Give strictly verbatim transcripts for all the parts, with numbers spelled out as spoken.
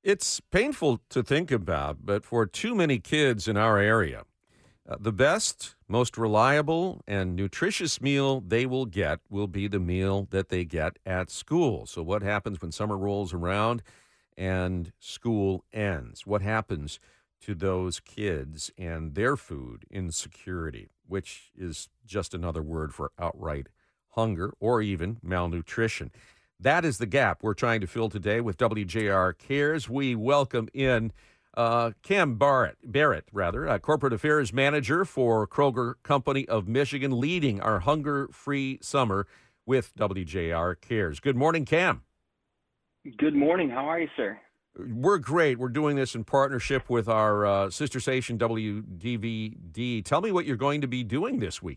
It's painful to think about, but for too many kids in our area, uh, the best, most reliable, and nutritious meal they will get will be the meal that they get at school. So, what happens when summer rolls around and school ends? What happens to those kids and their food insecurity, which is just another word for outright hunger or even malnutrition? That is the gap we're trying to fill today with W J R Cares. We welcome in uh, Cam Barrett, Barrett rather, uh, Corporate Affairs Manager for Kroger Company of Michigan, leading our hunger-free summer with W J R Cares. Good morning, Cam. Good morning. How are you, sir? We're great. We're doing this in partnership with our uh, sister station, W D V D. Tell me what you're going to be doing this week.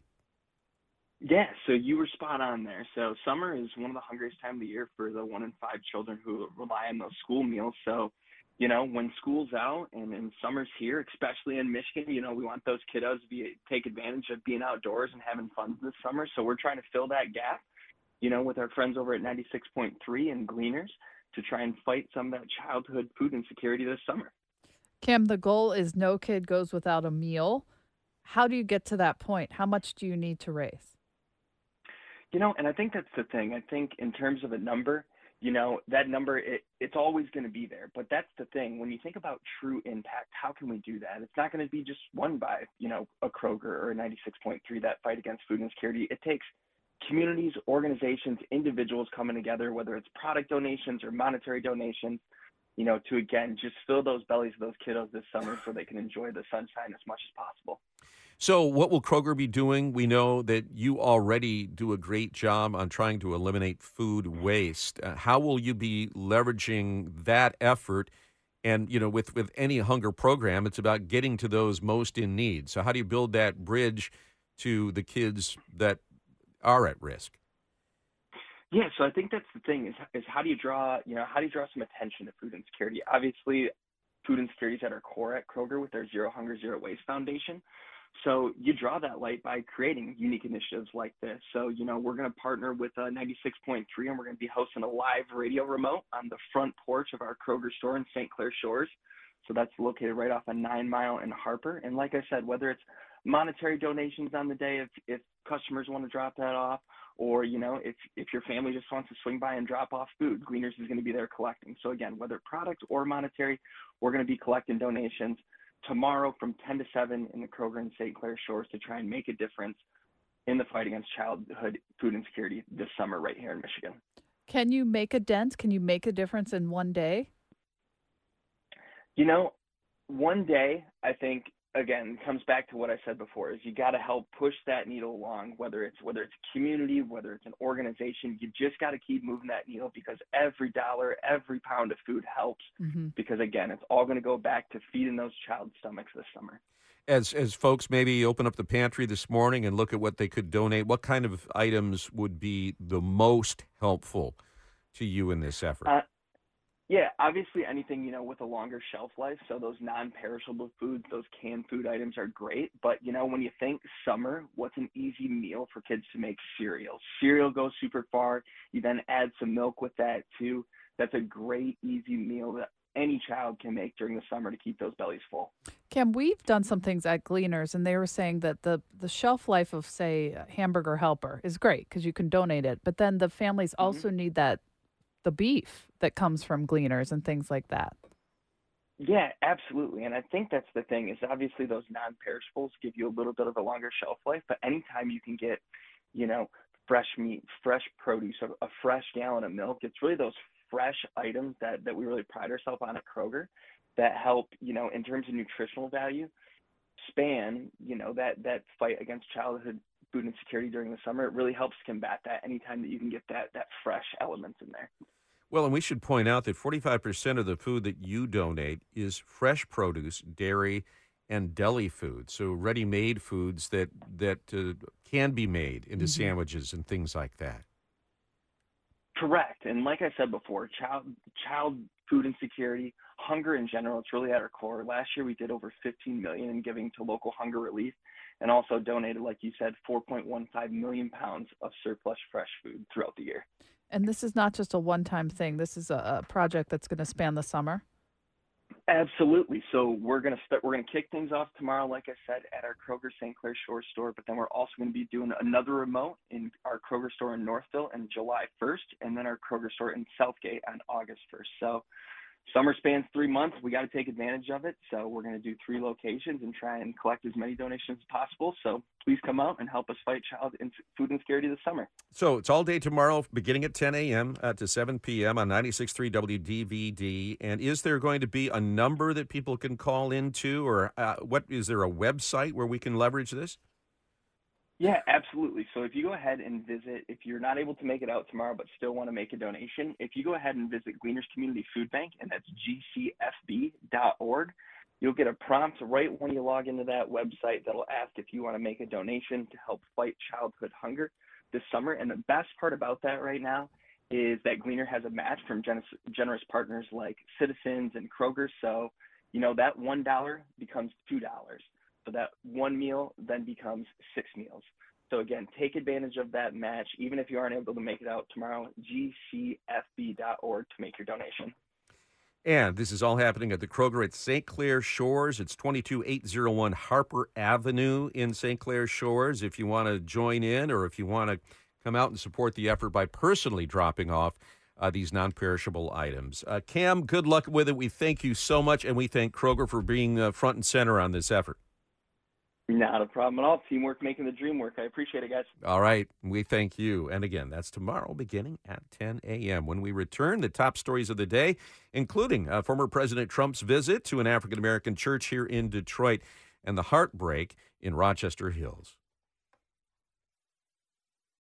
Yeah, so you were spot on there. So summer is one of the hungriest time of the year for the one in five children who rely on those school meals. So, you know, when school's out and, and summer's here, especially in Michigan, you know, we want those kiddos to be take advantage of being outdoors and having fun this summer. So we're trying to fill that gap, you know, with our friends over at ninety-six point three and Gleaners to try and fight some of that childhood food insecurity this summer. Kim, the goal is no kid goes without a meal. How do you get to that point? How much do you need to raise? You know, and I think that's the thing. I think in terms of a number, you know, that number, it, it's always going to be there. But that's the thing. When you think about true impact, how can we do that? It's not going to be just won by, you know, a Kroger or a ninety-six point three, that fight against food insecurity. It takes communities, organizations, individuals coming together, whether it's product donations or monetary donations, you know, to, again, just fill those bellies of those kiddos this summer so they can enjoy the sunshine as much as possible. So what will Kroger be doing? We know that you already do a great job on trying to eliminate food waste. Uh, how will you be leveraging that effort? And, you know, with, with any hunger program, it's about getting to those most in need. So how do you build that bridge to the kids that are at risk? Yeah, so I think that's the thing is is how do you draw, you know, how do you draw some attention to food insecurity? Obviously, food insecurity is at our core at Kroger with our Zero Hunger, Zero Waste Foundation. So you draw that light by creating unique initiatives like this. So, you know, we're going to partner with uh, ninety-six point three, and we're going to be hosting a live radio remote on the front porch of our Kroger store in Saint Clair Shores. So that's located right off of Nine Mile and Harper. And like I said, whether it's monetary donations on the day, if, if customers want to drop that off, or, you know, if, if your family just wants to swing by and drop off food, Gleaners is going to be there collecting. So again, whether product or monetary, we're going to be collecting donations tomorrow from ten to seven in the Kroger and Saint Clair Shores to try and make a difference in the fight against childhood food insecurity this summer right here in Michigan. Can you make a dent? Can you make a difference in one day? You know, one day, I think, again, comes back to what I said before, is you got to help push that needle along, whether it's whether it's a community, whether it's an organization. You just got to keep moving that needle because every dollar, every pound of food helps Mm-hmm. because, again, it's all going to go back to feeding those child stomachs this summer. As as folks maybe open up the pantry this morning and look at what they could donate, what kind of items would be the most helpful to you in this effort? Uh, Yeah, obviously anything, you know, with a longer shelf life. So those non-perishable foods, those canned food items are great. But, you know, when you think summer, what's an easy meal for kids to make? Cereal. Cereal goes super far. You then add some milk with that too. That's a great, easy meal that any child can make during the summer to keep those bellies full. Cam, we've done some things at Gleaners, and they were saying that the, the shelf life of, say, a hamburger helper is great because you can donate it. But then the families Mm-hmm. also need that the beef that comes from Gleaners and things like that. Yeah, absolutely. And I think that's the thing is obviously those non-perishables give you a little bit of a longer shelf life, but anytime you can get, you know, fresh meat, fresh produce, a, a fresh gallon of milk, it's really those fresh items that, that we really pride ourselves on at Kroger that help, you know, in terms of nutritional value, span, you know, that, that fight against childhood food insecurity during the summer. It really helps combat that anytime that you can get that, that fresh elements in there. Well, and we should point out that forty-five percent of the food that you donate is fresh produce, dairy, and deli food. So ready-made foods that that uh, can be made into Mm-hmm. sandwiches and things like that. Correct. And like I said before, child child food insecurity, hunger in general, it's really at our core. Last year we did over fifteen million dollars in giving to local hunger relief and also donated, like you said, four point one five million pounds of surplus fresh food throughout the year. And this is not just a one-time thing. This is a, a project that's going to span the summer. Absolutely. So we're gonna start. We're gonna kick things off tomorrow, like I said, at our Kroger Saint Clair Shore store. But then we're also going to be doing another remote in our Kroger store in Northville on July first, and then our Kroger store in Southgate on August first. So summer spans three months. We got to take advantage of it. So we're going to do three locations and try and collect as many donations as possible. So please come out and help us fight child in food insecurity this summer. So it's all day tomorrow, beginning at ten a.m. Uh, to seven p.m. on ninety-six point three W D V D. And is there going to be a number that people can call into, or uh, what is there a website where we can leverage this? Yeah, absolutely. So if you go ahead and visit, if you're not able to make it out tomorrow but still want to make a donation, if you go ahead and visit Gleaners Community Food Bank, and that's G C F B dot org, you'll get a prompt right when you log into that website that'll ask if you want to make a donation to help fight childhood hunger this summer. And the best part about that right now is that Gleaner has a match from generous, generous partners like Citizens and Kroger. So, you know, that one dollar becomes two dollars. So that one meal then becomes six meals. So again, take advantage of that match. Even if you aren't able to make it out tomorrow, G C F B dot org to make your donation. And this is all happening at the Kroger at Saint Clair Shores. It's twenty-two eight oh one Harper Avenue in Saint Clair Shores. If you want to join in, or if you want to come out and support the effort by personally dropping off uh, these non-perishable items. Uh, Cam, good luck with it. We thank you so much, and we thank Kroger for being uh, front and center on this effort. Not a problem at all. Teamwork making the dream work. I appreciate it, guys. All right. We thank you. And again, that's tomorrow beginning at ten a.m. When we return, the top stories of the day, including uh, former President Trump's visit to an African-American church here in Detroit and the heartbreak in Rochester Hills.